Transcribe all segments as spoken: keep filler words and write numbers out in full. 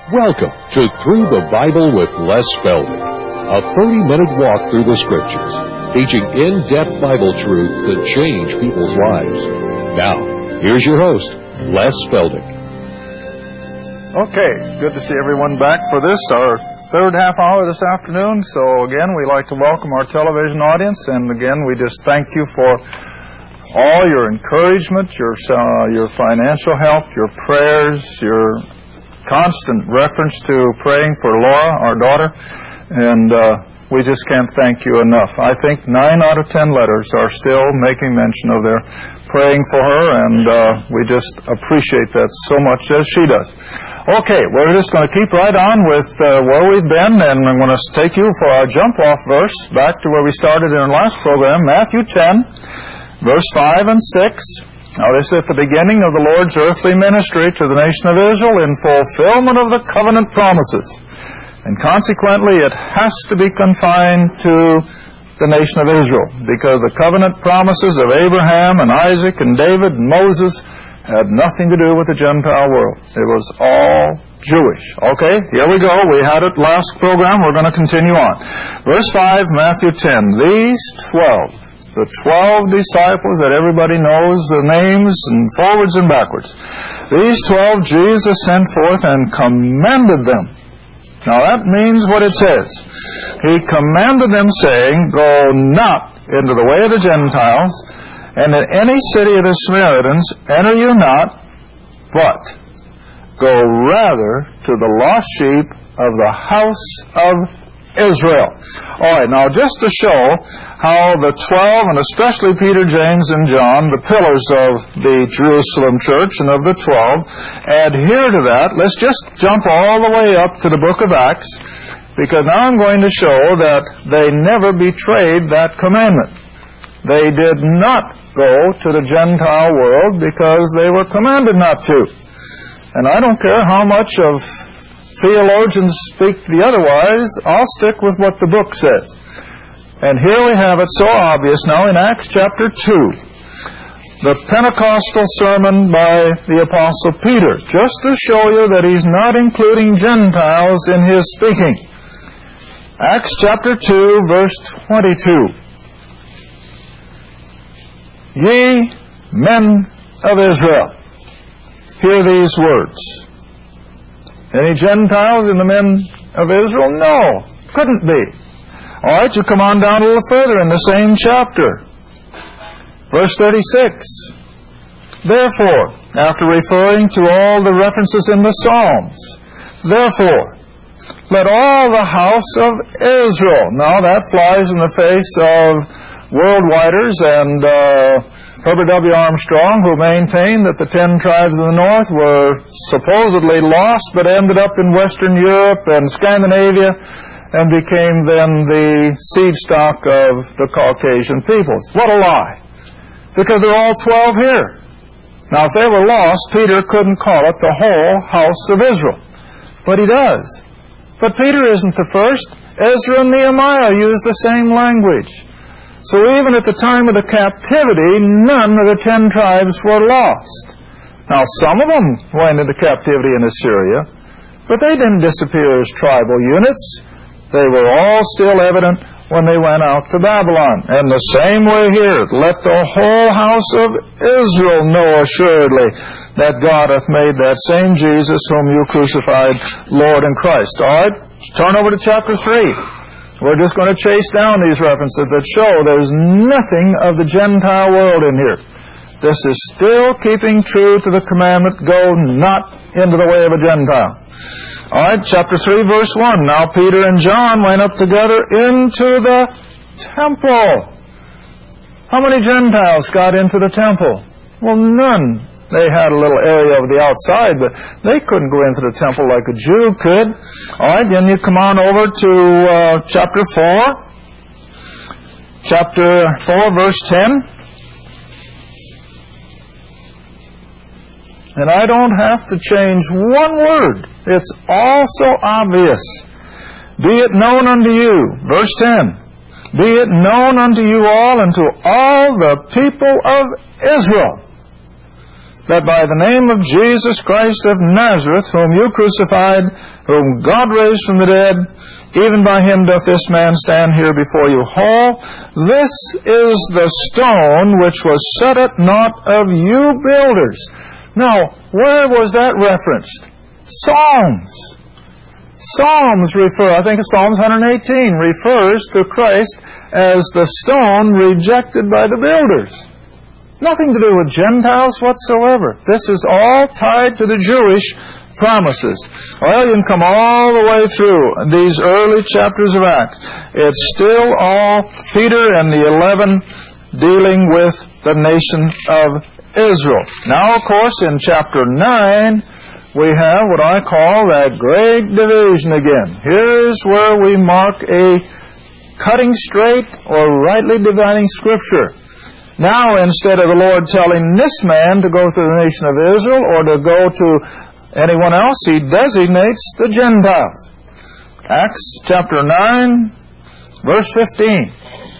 Welcome to Through the Bible with Les Feldick, a thirty-minute walk through the Scriptures, teaching in-depth Bible truths that change people's lives. Now, here's your host, Les Feldick. Okay, good to see everyone back for this, our third half hour this afternoon. So again, we like to welcome our television audience, and again, we just thank you for all your encouragement, your uh, your financial help, your prayers, your constant reference to praying for Laura, our daughter, and uh, we just can't thank you enough. I think nine out of ten letters are still making mention of their praying for her, and uh, we just appreciate that so much as she does. Okay, we're just going to keep right on with uh, where we've been, and I'm going to take you for our jump-off verse back to where we started in our last program, Matthew ten, verse five and six. Now, this is at the beginning of the Lord's earthly ministry to the nation of Israel in fulfillment of the covenant promises. And consequently, it has to be confined to the nation of Israel, because the covenant promises of Abraham and Isaac and David and Moses had nothing to do with the Gentile world. It was all Jewish. Okay, here we go. We had it last program. We're going to continue on. Verse five, Matthew ten. These twelve, the twelve disciples that everybody knows the names and forwards and backwards. These twelve Jesus sent forth and commanded them. Now that means what it says. He commanded them, saying, Go not into the way of the Gentiles, and in any city of the Samaritans enter you not, but go rather to the lost sheep of the house of Israel. All right, now just to show how the twelve, and especially Peter, James, and John, the pillars of the Jerusalem church and of the twelve, adhere to that, let's just jump all the way up to the book of Acts, because now I'm going to show that they never betrayed that commandment. They did not go to the Gentile world because they were commanded not to. And I don't care how much of theologians speak the otherwise, I'll stick with what the book says. And here we have it so obvious now in Acts chapter two. The Pentecostal sermon by the Apostle Peter, just to show you that he's not including Gentiles in his speaking. Acts chapter two, verse twenty-two. Ye men of Israel, hear these words. Any Gentiles in the men of Israel? No, couldn't be. All right, you come on down a little further in the same chapter. Verse thirty-six. Therefore, after referring to all the references in the Psalms, therefore, let all the house of Israel. Now that flies in the face of worldwiders and uh, Herbert W. Armstrong, who maintained that the ten tribes of the north were supposedly lost, but ended up in Western Europe and Scandinavia, and became then the seed stock of the Caucasian peoples. What a lie. Because they're all twelve here. Now, if they were lost, Peter couldn't call it the whole house of Israel. But he does. But Peter isn't the first. Ezra and Nehemiah used the same language. So even at the time of the captivity, none of the ten tribes were lost. Now, some of them went into captivity in Assyria, but they didn't disappear as tribal units. They were all still evident when they went out to Babylon. And the same way here, let the whole house of Israel know assuredly that God hath made that same Jesus whom you crucified, Lord and Christ. All right, turn over to chapter three. We're just going to chase down these references that show there's nothing of the Gentile world in here. This is still keeping true to the commandment, go not into the way of a Gentile. All right, chapter three, verse one. Now Peter and John went up together into the temple. How many Gentiles got into the temple? Well, none. They had a little area of the outside, but they couldn't go into the temple like a Jew could. All right, then you come on over to uh, chapter four. Chapter four, verse ten. And I don't have to change one word. It's all so obvious. Be it known unto you, verse ten. Be it known unto you all and to all the people of Israel, that by the name of Jesus Christ of Nazareth, whom you crucified, whom God raised from the dead, even by him doth this man stand here before you whole. This is the stone which was set at naught of you builders. Now, where was that referenced? Psalms. Psalms refer, I think it's Psalms one eighteen, refers to Christ as the stone rejected by the builders. Nothing to do with Gentiles whatsoever. This is all tied to the Jewish promises. Well, you can come all the way through these early chapters of Acts. It's still all Peter and the eleven dealing with the nation of Israel. Now, of course, in chapter nine, we have what I call that great division again. Here's where we mark a cutting straight or rightly dividing Scripture. Now, instead of the Lord telling this man to go to the nation of Israel or to go to anyone else, He designates the Gentiles. Acts chapter nine, verse fifteen.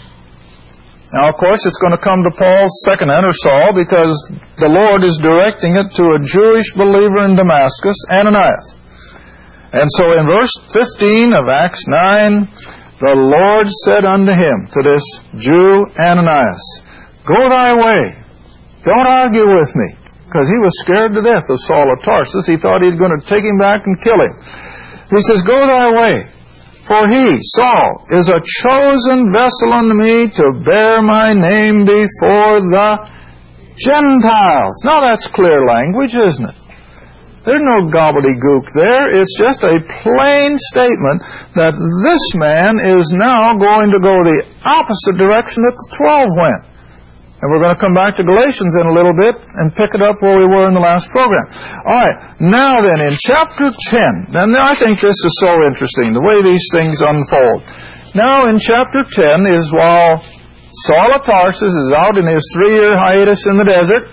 Now, of course, it's going to come to Paul's second enter, Saul, because the Lord is directing it to a Jewish believer in Damascus, Ananias. And so in verse fifteen of Acts nine, the Lord said unto him, to this Jew Ananias, go thy way. Don't argue with me. Because he was scared to death of Saul of Tarsus. He thought he was going to take him back and kill him. He says, go thy way. For he, Saul, is a chosen vessel unto me to bear my name before the Gentiles. Now that's clear language, isn't it? There's no gobbledygook there. It's just a plain statement that this man is now going to go the opposite direction that the twelve went. And we're going to come back to Galatians in a little bit and pick it up where we were in the last program. All right. Now then, in chapter ten, and I think this is so interesting, the way these things unfold. Now in chapter ten is while Saul of Tarsus is out in his three-year hiatus in the desert,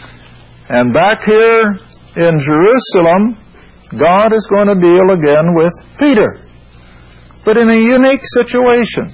and back here in Jerusalem, God is going to deal again with Peter. But in a unique situation.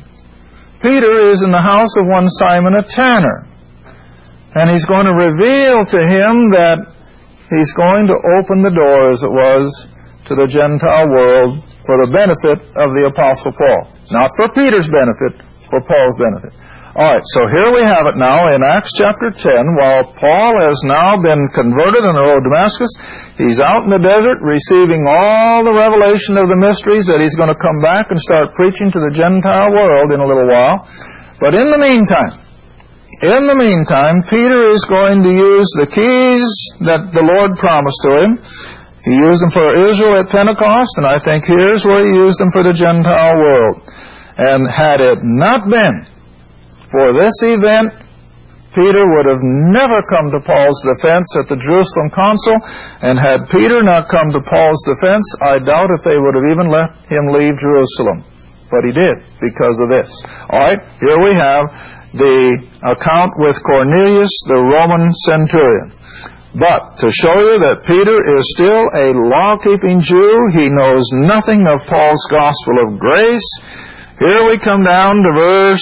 Peter is in the house of one Simon a tanner. And he's going to reveal to him that he's going to open the door, as it was, to the Gentile world for the benefit of the Apostle Paul. Not for Peter's benefit, for Paul's benefit. All right, so here we have it now in Acts chapter ten. While Paul has now been converted on the road to Damascus, he's out in the desert receiving all the revelation of the mysteries that he's going to come back and start preaching to the Gentile world in a little while. But in the meantime, in the meantime, Peter is going to use the keys that the Lord promised to him. He used them for Israel at Pentecost, and I think here's where he used them for the Gentile world. And had it not been for this event, Peter would have never come to Paul's defense at the Jerusalem council, and had Peter not come to Paul's defense, I doubt if they would have even let him leave Jerusalem. But he did, because of this. All right, here we have the account with Cornelius, the Roman centurion. But to show you that Peter is still a law-keeping Jew, he knows nothing of Paul's gospel of grace. Here we come down to verse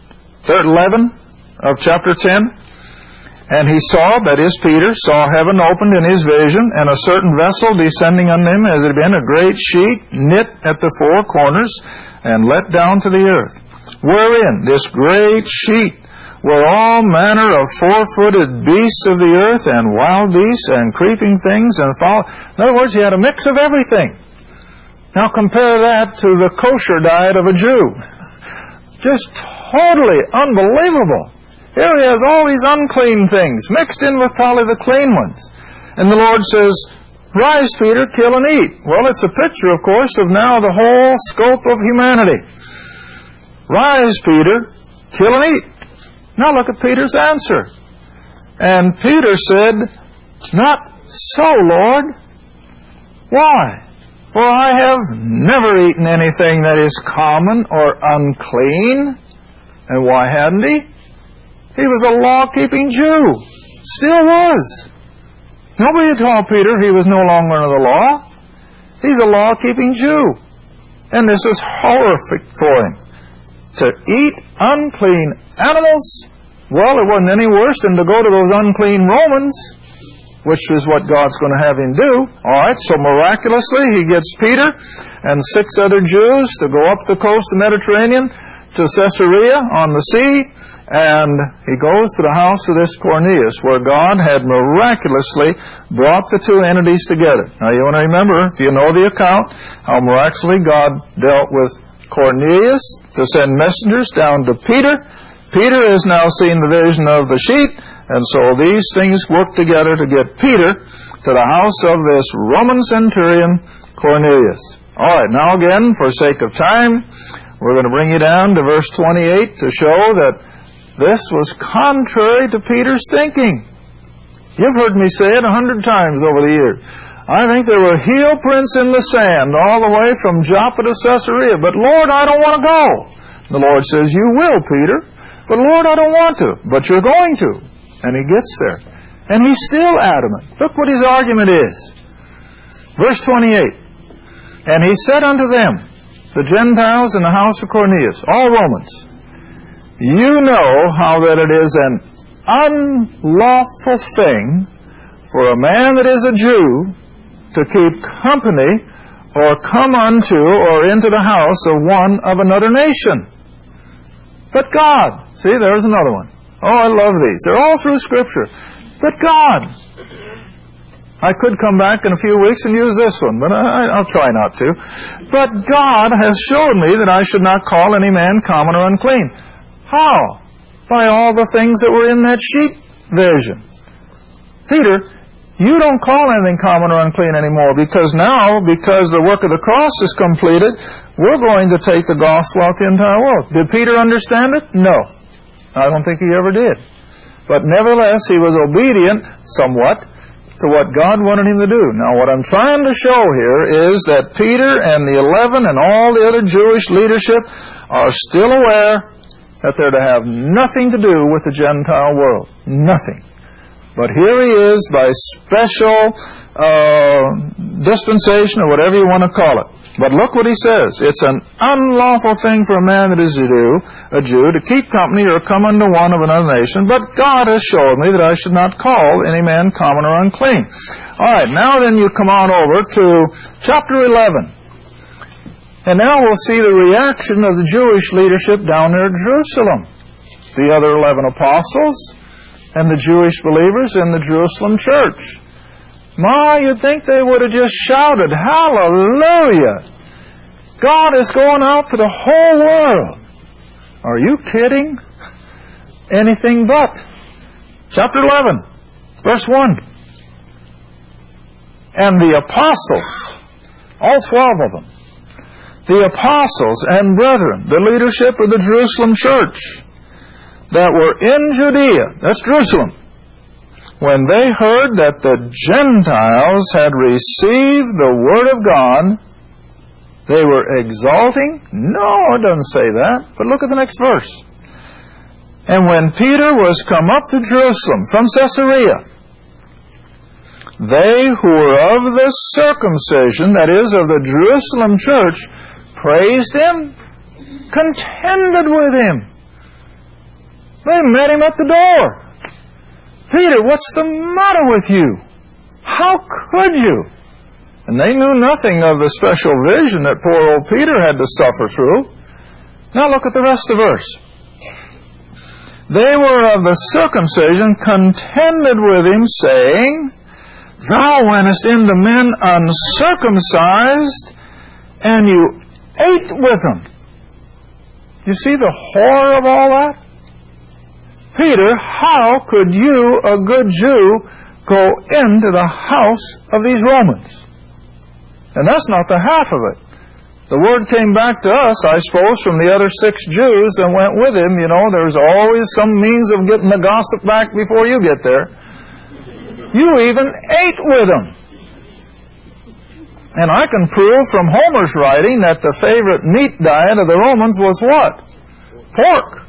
eleven of chapter ten. And he saw, that is Peter, saw heaven opened in his vision, and a certain vessel descending on him, as it had been a great sheet, knit at the four corners, and let down to the earth. Wherein this great sheet were all manner of four-footed beasts of the earth, and wild beasts, and creeping things, and fowl. In other words, he had a mix of everything. Now compare that to the kosher diet of a Jew. Just totally unbelievable. Here he has all these unclean things mixed in with probably the clean ones. And the Lord says, rise, Peter, kill and eat. Well, it's a picture, of course, of now the whole scope of humanity. Rise, Peter, kill and eat. Now look at Peter's answer. And Peter said, not so, Lord. Why? For I have never eaten anything that is common or unclean. And why hadn't he? He was a law-keeping Jew. Still was. Nobody told Peter he was no longer under the law. He's a law-keeping Jew. And this is horrific for him. To eat unclean animals, well, it wasn't any worse than to go to those unclean Romans. which is what God's going to have him do. All right, so miraculously he gets Peter and six other Jews to go up the coast of the Mediterranean to Caesarea on the sea, and he goes to the house of this Cornelius, where God had miraculously brought the two entities together. Now you want to remember, if you know the account, how miraculously God dealt with Cornelius to send messengers down to Peter. Peter has now seen the vision of the sheep, and so these things work together to get Peter to the house of this Roman centurion, Cornelius. All right, now again, for sake of time, we're going to bring you down to verse twenty-eight to show that this was contrary to Peter's thinking. You've heard me say it a hundred times over the years. I think there were heel prints in the sand all the way from Joppa to Caesarea. But Lord, I don't want to go. The Lord says, you will, Peter. But Lord, I don't want to. But you're going to. And he gets there. And he's still adamant. Look what his argument is. Verse twenty-eight. And he said unto them, the Gentiles in the house of Cornelius, all Romans, you know how that it is an unlawful thing for a man that is a Jew to keep company or come unto or into the house of one of another nation. But God, see, there's another one. Oh, I love these. They're all through Scripture. But God. I could come back in a few weeks and use this one, but I, I'll try not to. But God has showed me that I should not call any man common or unclean. How? By all the things that were in that sheep vision. Peter, you don't call anything common or unclean anymore, because now, because the work of the cross is completed, we're going to take the gospel out to the entire world. Did Peter understand it? No. I don't think he ever did. But nevertheless, he was obedient somewhat to what God wanted him to do. Now, what I'm trying to show here is that Peter and the eleven and all the other Jewish leadership are still aware that they're to have nothing to do with the Gentile world. Nothing. But here he is by special uh, dispensation, or whatever you want to call it. But look what he says. It's an unlawful thing for a man that is a Jew, a Jew to keep company or come unto one of another nation, but God has showed me that I should not call any man common or unclean. All right, now then you come on over to chapter eleven. And now we'll see the reaction of the Jewish leadership down there at Jerusalem. The other eleven apostles and the Jewish believers in the Jerusalem church. My, you'd think they would have just shouted, hallelujah! God is going out to the whole world. Are you kidding? Anything but. Chapter eleven, verse one. And the apostles, all twelve of them, the apostles and brethren, the leadership of the Jerusalem church that were in Judea, that's Jerusalem, when they heard that the Gentiles had received the Word of God, they were exalting. No, it doesn't say that. But look at the next verse. And when Peter was come up to Jerusalem from Caesarea, they who were of the circumcision, that is, of the Jerusalem church, praised him, contended with him. They met him at the door. Peter, what's the matter with you? How could you? And they knew nothing of the special vision that poor old Peter had to suffer through. Now look at the rest of the verse. They were of the circumcision, contended with him, saying, Thou wentest into men uncircumcised, and you ate with them. You see the horror of all that? Peter, how could you, a good Jew, go into the house of these Romans? And that's not the half of it. The word came back to us, I suppose, from the other six Jews that went with him. You know, there's always some means of getting the gossip back before you get there. You even ate with them. And I can prove from Homer's writing that the favorite meat diet of the Romans was what? Pork.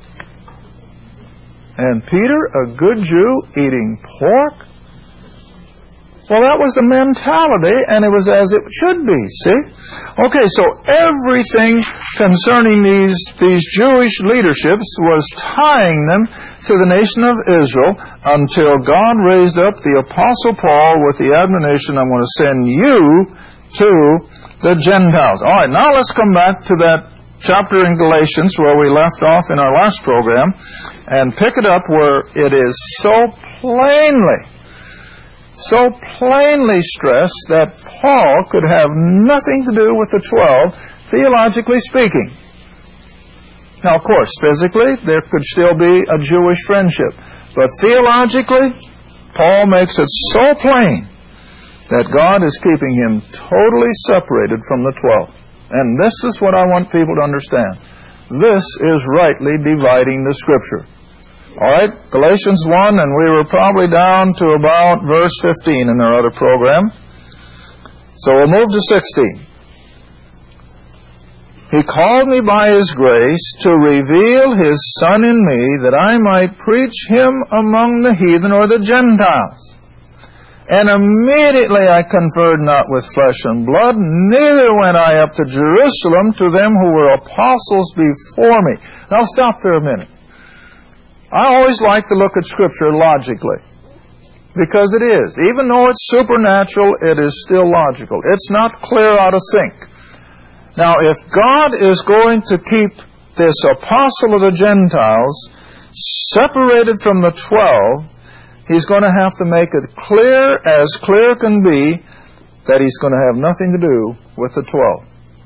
And Peter, a good Jew, eating pork? Well, that was the mentality, and it was as it should be, see? Okay, so everything concerning these, these Jewish leaderships was tying them to the nation of Israel until God raised up the Apostle Paul with the admonition, I'm going to send you to the Gentiles. All right, now let's come back to that chapter in Galatians where we left off in our last program and pick it up where it is so plainly so plainly stressed that Paul could have nothing to do with the twelve, theologically speaking. Now, of course, physically, there could still be a Jewish friendship. But theologically, Paul makes it so plain that God is keeping him totally separated from the twelve. And this is what I want people to understand. This is rightly dividing the Scripture. All right, Galatians one, and we were probably down to about verse fifteen in our other program. So we'll move to sixteen. He called me by His grace to reveal His Son in me, that I might preach Him among the heathen or the Gentiles. And immediately I conferred not with flesh and blood, neither went I up to Jerusalem to them who were apostles before me. Now stop there a minute. I always like to look at Scripture logically, because it is. Even though it's supernatural, it is still logical. It's not clear out of sync. Now, if God is going to keep this apostle of the Gentiles separated from the twelve, He's going to have to make it clear as clear can be that He's going to have nothing to do with the twelve.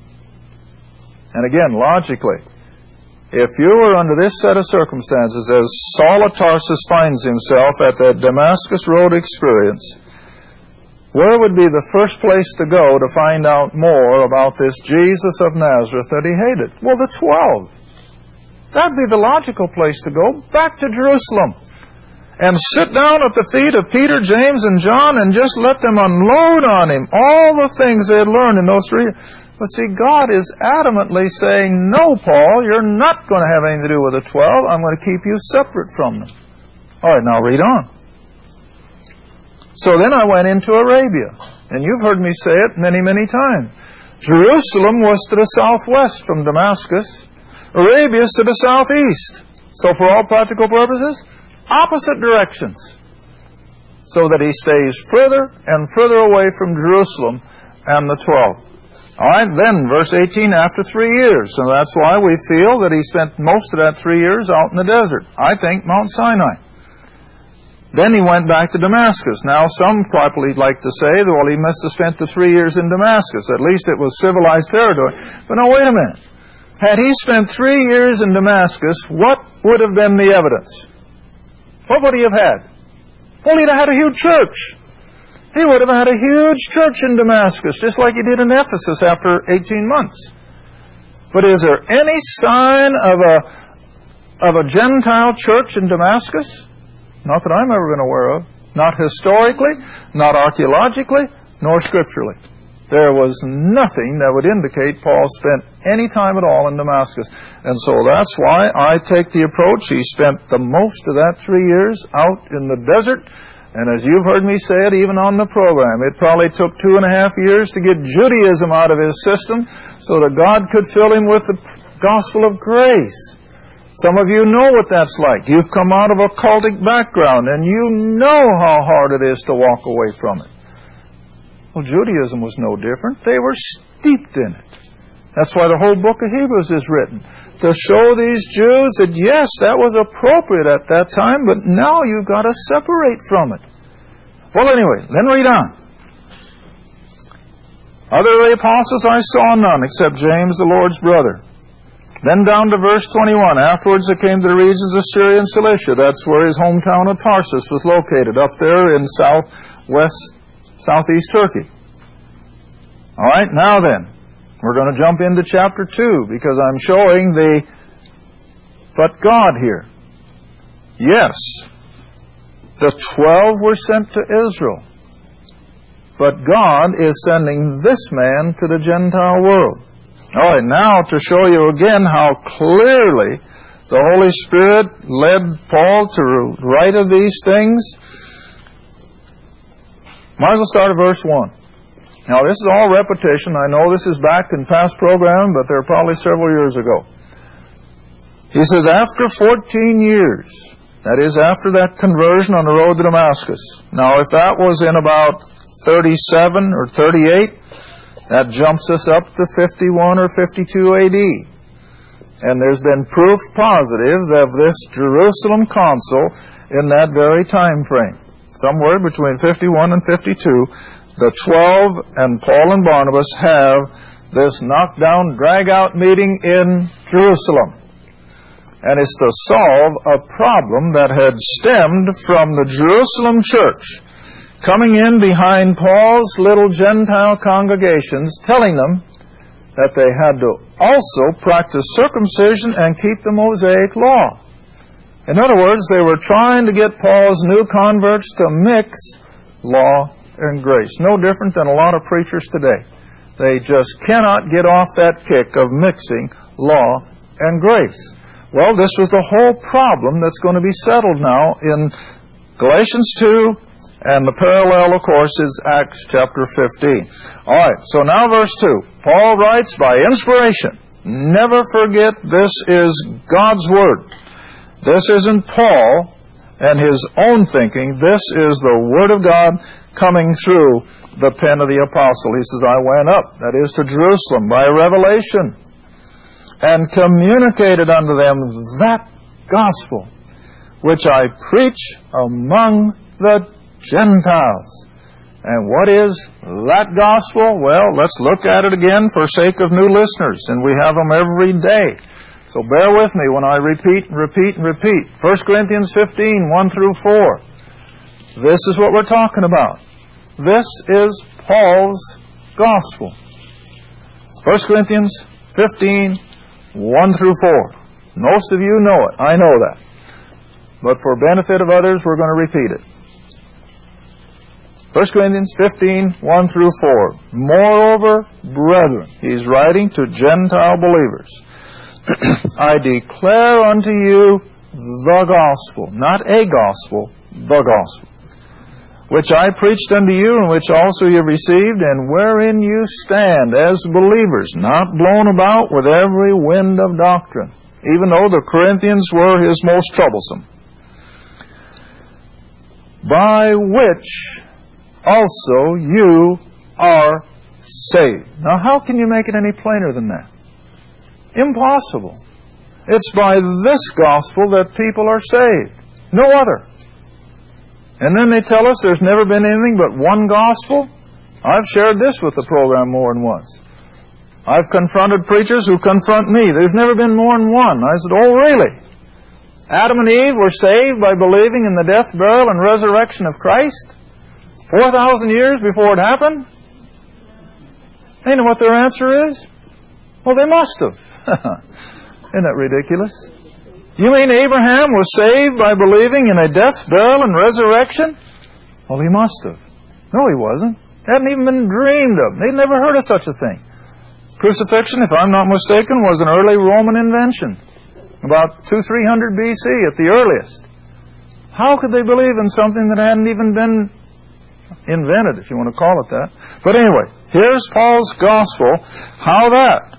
And again, logically, if you were under this set of circumstances, as Saul of Tarsus finds himself at that Damascus Road experience, where would be the first place to go to find out more about this Jesus of Nazareth that he hated? Well, the twelve. That'd be the logical place to go, back to Jerusalem, and sit down at the feet of Peter, James, and John and just let them unload on him all the things they had learned in those three years. But see, God is adamantly saying, no, Paul, you're not going to have anything to do with the twelve. I'm going to keep you separate from them. All right, now read on. So then I went into Arabia. And you've heard me say it many, many times. Jerusalem was to the southwest from Damascus. Arabia is to the southeast. So for all practical purposes, opposite directions. So that he stays further and further away from Jerusalem and the twelve. All right, then, verse eighteen, after three years. So that's why we feel that he spent most of that three years out in the desert. I think Mount Sinai. Then he went back to Damascus. Now, some probably like to say, well, he must have spent the three years in Damascus. At least it was civilized territory. But no, wait a minute. Had he spent three years in Damascus, what would have been the evidence? What would he have had? Well, he'd have had a huge church. He would have had a huge church in Damascus, just like he did in Ephesus after eighteen months. But is there any sign of a of a Gentile church in Damascus? Not that I'm ever been aware of. Not historically, not archaeologically, nor scripturally. There was nothing that would indicate Paul spent any time at all in Damascus. And so that's why I take the approach. He spent the most of that three years out in the desert. And as you've heard me say it even on the program, it probably took two and a half years to get Judaism out of his system so that God could fill him with the gospel of grace. Some of you know what that's like. You've come out of a cultic background and you know how hard it is to walk away from it. Well, Judaism was no different. They were steeped in it. That's why the whole book of Hebrews is written. To show these Jews that, yes, that was appropriate at that time, but now you've got to separate from it. Well, anyway, then read on. Other of the apostles I saw none, except James, the Lord's brother. Then down to verse twenty-one. Afterwards they came to the regions of Syria and Cilicia. That's where his hometown of Tarsus was located, up there in southwest, southeast Turkey. All right, now then. We're going to jump into chapter two because I'm showing the but God here. Yes, the twelve were sent to Israel, but God is sending this man to the Gentile world. All right, now to show you again how clearly the Holy Spirit led Paul to write of these things. Might as well start at verse one. Now, this is all repetition. I know this is back in past program, but they're probably several years ago. He says, after fourteen years, that is, after that conversion on the road to Damascus. Now, if that was in about thirty-seven or thirty-eight, that jumps us up to fifty-one or fifty-two A D. And there's been proof positive of this Jerusalem council in that very time frame. Somewhere between fifty-one and fifty-two, the twelve and Paul and Barnabas have this knockdown, drag-out meeting in Jerusalem. And it's to solve a problem that had stemmed from the Jerusalem church coming in behind Paul's little Gentile congregations, telling them that they had to also practice circumcision and keep the Mosaic law. In other words, they were trying to get Paul's new converts to mix law and grace. No different than a lot of preachers today. They just cannot get off that kick of mixing law and grace. Well, this was the whole problem that's going to be settled now in Galatians two, and the parallel, of course, is Acts chapter fifteen. All right, so now verse two. Paul writes by inspiration. Never forget, this is God's Word. This isn't Paul and his own thinking. This is the Word of God coming through the pen of the apostle. He says, I went up, that is, to Jerusalem by revelation, and communicated unto them that gospel which I preach among the Gentiles. And what is that gospel? Well, let's look at it again for sake of new listeners, and we have them every day. So bear with me when I repeat and repeat and repeat. First Corinthians fifteen, one through four. This is what we're talking about. This is Paul's gospel. First Corinthians fifteen, one through four. Most of you know it. I know that. But for benefit of others, we're going to repeat it. First Corinthians fifteen, one through four. Moreover, brethren, he's writing to Gentile believers, I declare unto you the gospel, not a gospel, the gospel, which I preached unto you, and which also you have received, and wherein you stand as believers, not blown about with every wind of doctrine, even though the Corinthians were his most troublesome, by which also you are saved. Now, how can you make it any plainer than that? Impossible. It's by this gospel that people are saved. No other. And then they tell us there's never been anything but one gospel. I've shared this with the program more than once. I've confronted preachers who confront me. There's never been more than one. I said, oh, really? Adam and Eve were saved by believing in the death, burial, and resurrection of Christ? four thousand years before it happened? You know what their answer is? Well, they must have. Isn't that ridiculous? You mean Abraham was saved by believing in a death, burial, and resurrection? Well, he must have. No, he wasn't. It hadn't even been dreamed of. They'd never heard of such a thing. Crucifixion, if I'm not mistaken, was an early Roman invention. About two, three hundred B C at the earliest. How could they believe in something that hadn't even been invented, if you want to call it that? But anyway, here's Paul's gospel. How that?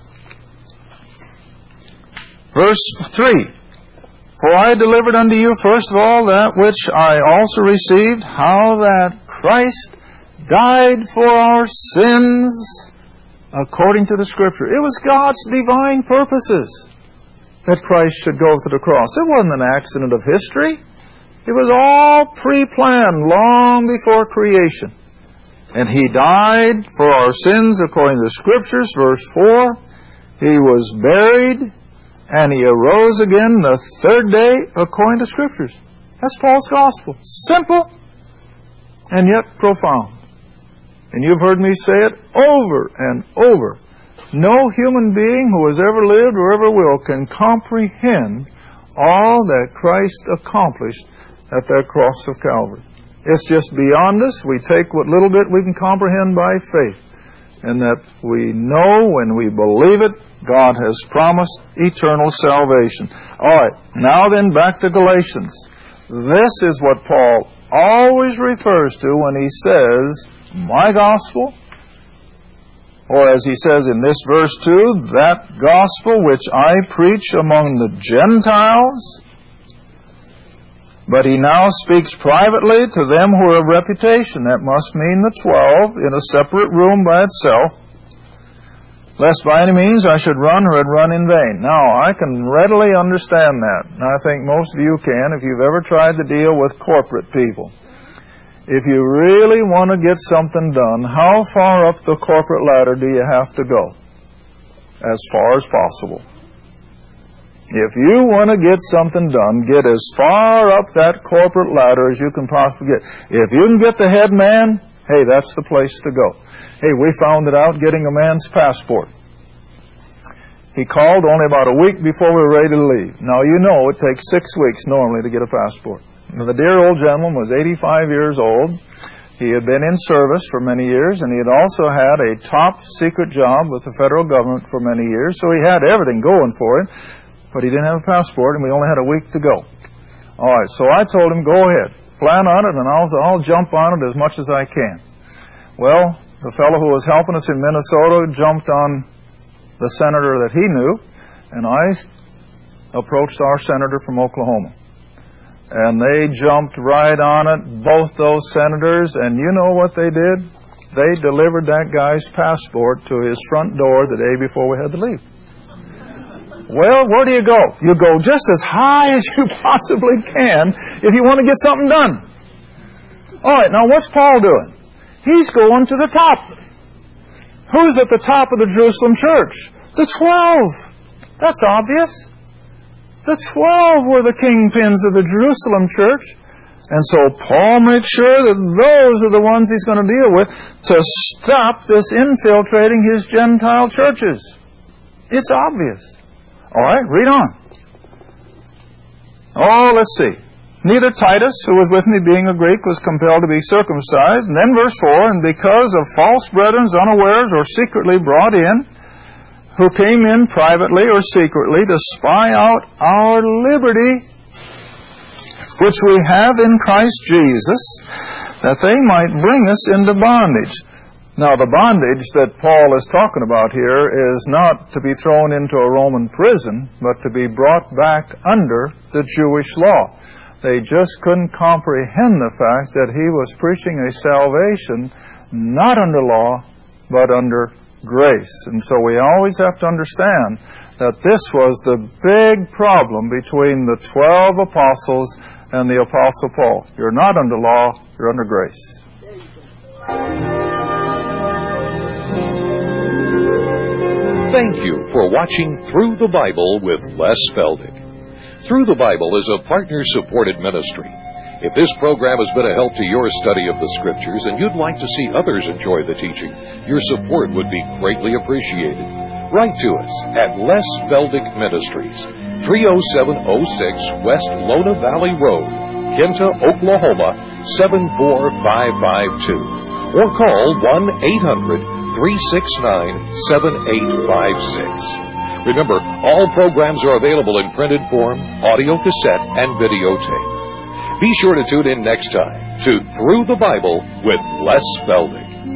Verse three. For I delivered unto you first of all that which I also received, how that Christ died for our sins according to the Scripture. It was God's divine purposes that Christ should go to the cross. It wasn't an accident of history. It was all pre-planned long before creation. And He died for our sins according to the Scriptures. Verse four, He was buried, and He arose again the third day according to Scriptures. That's Paul's gospel. Simple and yet profound. And you've heard me say it over and over. No human being who has ever lived or ever will can comprehend all that Christ accomplished at that cross of Calvary. It's just beyond us. We take what little bit we can comprehend by faith. And that we know when we believe it, God has promised eternal salvation. All right, now then back to Galatians. This is what Paul always refers to when he says, my gospel, or as he says in this verse too, that gospel which I preach among the Gentiles. But he now speaks privately to them who are of reputation. That must mean the twelve in a separate room by itself. Lest by any means I should run or had run in vain. Now, I can readily understand that. And I think most of you can if you've ever tried to deal with corporate people. If you really want to get something done, how far up the corporate ladder do you have to go? As far as possible. If you want to get something done, get as far up that corporate ladder as you can possibly get. If you can get the head man, hey, that's the place to go. Hey, we found it out getting a man's passport. He called only about a week before we were ready to leave. Now, you know it takes six weeks normally to get a passport. Now, the dear old gentleman was eighty-five years old. He had been in service for many years, and he had also had a top secret job with the federal government for many years, so he had everything going for him. But he didn't have a passport, and we only had a week to go. All right, so I told him, go ahead, plan on it, and I'll, I'll jump on it as much as I can. Well, the fellow who was helping us in Minnesota jumped on the senator that he knew, and I approached our senator from Oklahoma. And they jumped right on it, both those senators, and you know what they did? They delivered that guy's passport to his front door the day before we had to leave. Well, where do you go? You go just as high as you possibly can if you want to get something done. All right, now what's Paul doing? He's going to the top. Who's at the top of the Jerusalem church? The twelve. That's obvious. The twelve were the kingpins of the Jerusalem church. And so Paul makes sure that those are the ones he's going to deal with to stop this infiltrating his Gentile churches. It's obvious. All right, read on. Oh, let's see. Neither Titus, who was with me being a Greek, was compelled to be circumcised. And then verse four, and because of false brethren unawares or secretly brought in, who came in privately or secretly to spy out our liberty, which we have in Christ Jesus, that they might bring us into bondage. Now, the bondage that Paul is talking about here is not to be thrown into a Roman prison, but to be brought back under the Jewish law. They just couldn't comprehend the fact that he was preaching a salvation not under law, but under grace. And so we always have to understand that this was the big problem between the twelve apostles and the Apostle Paul. You're not under law, you're under grace. Thank you for watching Through the Bible with Les Feldick. Through the Bible is a partner-supported ministry. If this program has been a help to your study of the Scriptures and you'd like to see others enjoy the teaching, your support would be greatly appreciated. Write to us at Les Feldick Ministries, three oh seven oh six West Lona Valley Road, Kinta, Oklahoma, seven four five five two, or call one eight hundred three six nine seven eight five six. Remember, all programs are available in printed form, audio cassette, and videotape. Be sure to tune in next time to Through the Bible with Les Feldick.